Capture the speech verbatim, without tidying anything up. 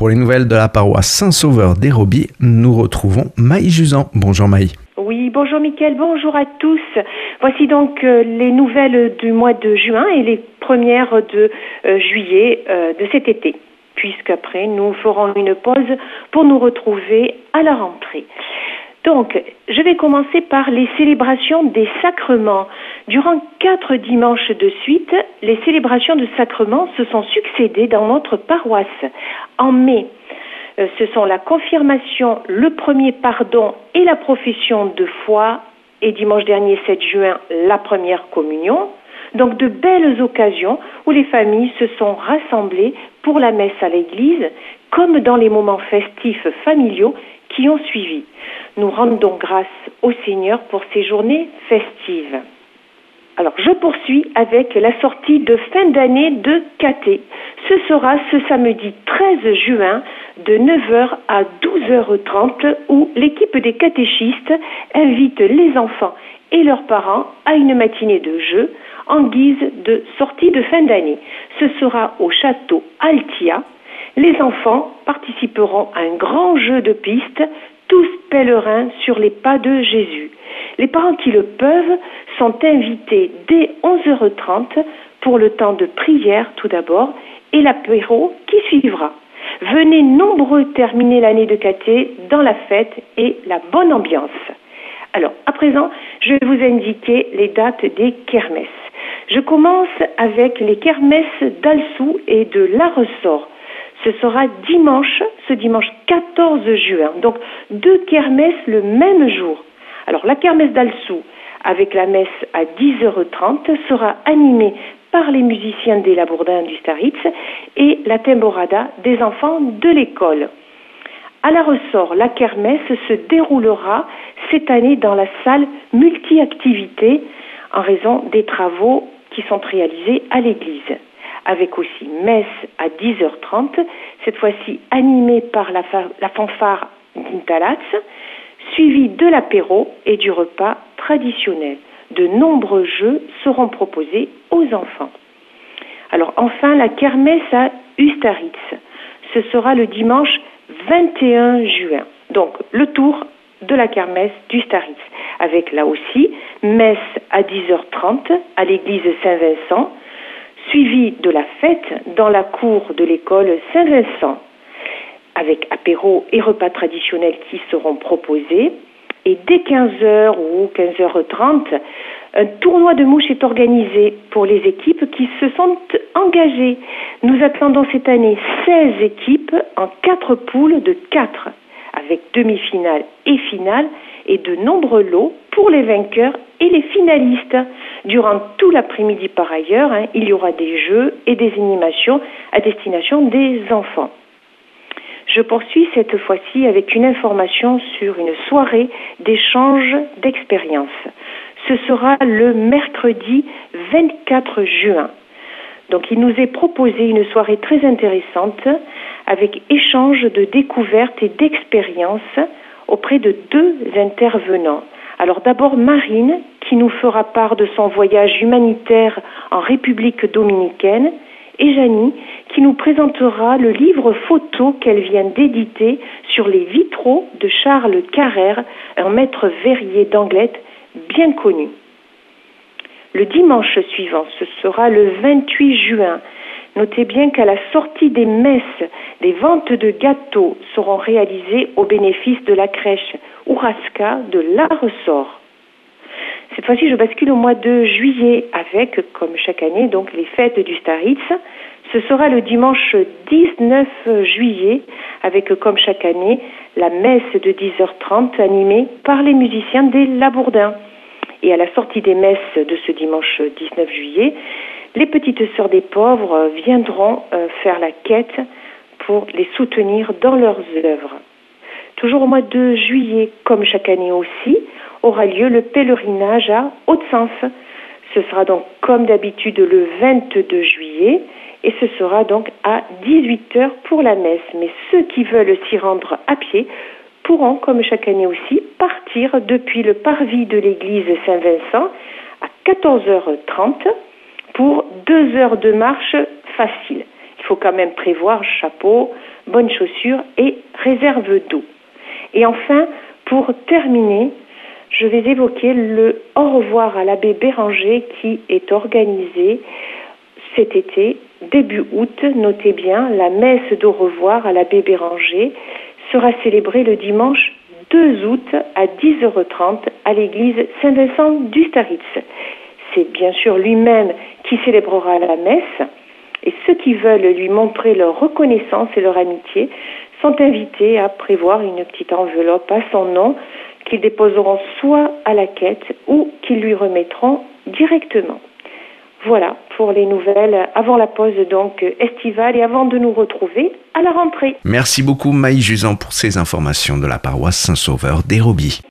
Pour les nouvelles de la paroisse Saint-Sauveur d'Héroby, nous retrouvons Maï Jusan. Bonjour Maï. Oui, bonjour Mickaël, bonjour à tous. Voici donc euh, les nouvelles du mois de juin et les premières de euh, juillet euh, de cet été, puisqu'après nous ferons une pause pour nous retrouver à la rentrée. Donc, je vais commencer par les célébrations des sacrements. Durant quatre dimanches de suite, les célébrations de sacrements se sont succédées dans notre paroisse. En mai, euh, ce sont la confirmation, le premier pardon et la profession de foi. Et dimanche dernier, sept juin, la première communion. Donc, de belles occasions où les familles se sont rassemblées pour la messe à l'église, comme dans les moments festifs familiaux qui ont suivi. Nous rendons grâce au Seigneur pour ces journées festives. Alors, je poursuis avec la sortie de fin d'année de Caté. Ce sera ce samedi treize juin de neuf heures à douze heures trente où l'équipe des catéchistes invite les enfants et leurs parents à une matinée de jeu en guise de sortie de fin d'année. Ce sera au château Altia. Les enfants participeront à un grand jeu de piste, tous pèlerins sur les pas de Jésus. Les parents qui le peuvent sont invités dès onze heures trente pour le temps de prière tout d'abord et l'apéro qui suivra. Venez nombreux terminer l'année de Caté dans la fête et la bonne ambiance. Alors, à présent, je vais vous indiquer les dates des kermesses. Je commence avec les kermesses d'Alsou et de La Ressort. Ce sera dimanche, ce dimanche quatorze juin. Donc, deux kermesses le même jour. Alors, la kermesse d'Alsou, avec la messe à dix heures trente, sera animée par les musiciens des Labourdins du Staritz et la Temborada des enfants de l'école. À La Ressort, la kermesse se déroulera cette année dans la salle multi-activités en raison des travaux qui sont réalisés à l'église. Avec aussi messe à dix heures trente, cette fois-ci animée par la, fa- la fanfare d'Intalatz, suivie de l'apéro et du repas traditionnel. De nombreux jeux seront proposés aux enfants. Alors enfin, la kermesse à Ustaritz. Ce sera le dimanche vingt et un juin. Donc, le tour de la kermesse d'Ustaritz. Avec là aussi, messe à dix heures trente à l'église Saint-Vincent, suivi de la fête dans la cour de l'école Saint-Vincent, avec apéro et repas traditionnels qui seront proposés. Et dès quinze heures ou quinze heures trente, un tournoi de mouches est organisé pour les équipes qui se sont engagées. Nous attendons cette année seize équipes en quatre poules de quatre, avec demi-finale et finale, et de nombreux lots pour les vainqueurs et les finalistes. Durant tout l'après-midi par ailleurs, hein, il y aura des jeux et des animations à destination des enfants. Je poursuis cette fois-ci avec une information sur une soirée d'échange d'expériences. Ce sera le mercredi vingt-quatre juin. Donc il nous est proposé une soirée très intéressante avec échange de découvertes et d'expériences auprès de deux intervenants. Alors d'abord Marine, qui nous fera part de son voyage humanitaire en République dominicaine, et Janie, qui nous présentera le livre photo qu'elle vient d'éditer sur les vitraux de Charles Carrère, un maître verrier d'Anglette bien connu. Le dimanche suivant, ce sera le vingt-huit juin. Notez bien qu'à la sortie des messes, des ventes de gâteaux seront réalisées au bénéfice de la crèche Ouraska de La Ressort. Cette fois-ci, je bascule au mois de juillet avec, comme chaque année, donc les fêtes du Staritz. Ce sera le dimanche dix-neuf juillet avec, comme chaque année, la messe de dix heures trente animée par les musiciens des Labourdins. Et à la sortie des messes de ce dimanche dix-neuf juillet, les petites sœurs des pauvres viendront euh, faire la quête pour les soutenir dans leurs œuvres. Toujours au mois de juillet, comme chaque année aussi, aura lieu le pèlerinage à Haute-Sens. Ce sera donc comme d'habitude le vingt-deux juillet et ce sera donc à dix-huit heures pour la messe. Mais ceux qui veulent s'y rendre à pied pourront, comme chaque année aussi, partir depuis le parvis de l'église Saint-Vincent à quatorze heures trente pour deux heures de marche facile. Il faut quand même prévoir chapeau, bonnes chaussures et réserve d'eau. Et enfin, pour terminer, je vais évoquer le au revoir à l'abbé Béranger qui est organisé cet été, début août. Notez bien, la messe d'au revoir à l'abbé Béranger sera célébrée le dimanche deux août à dix heures trente à l'église Saint-Vincent d'Ustaritz. C'est bien sûr lui-même qui célébrera la messe et ceux qui veulent lui montrer leur reconnaissance et leur amitié sont invités à prévoir une petite enveloppe à son nom qu'ils déposeront soit à la quête ou qu'ils lui remettront directement. Voilà pour les nouvelles avant la pause donc estivale et avant de nous retrouver à la rentrée. Merci beaucoup Maï Juzan pour ces informations de la paroisse Saint-Sauveur d'Hérobies.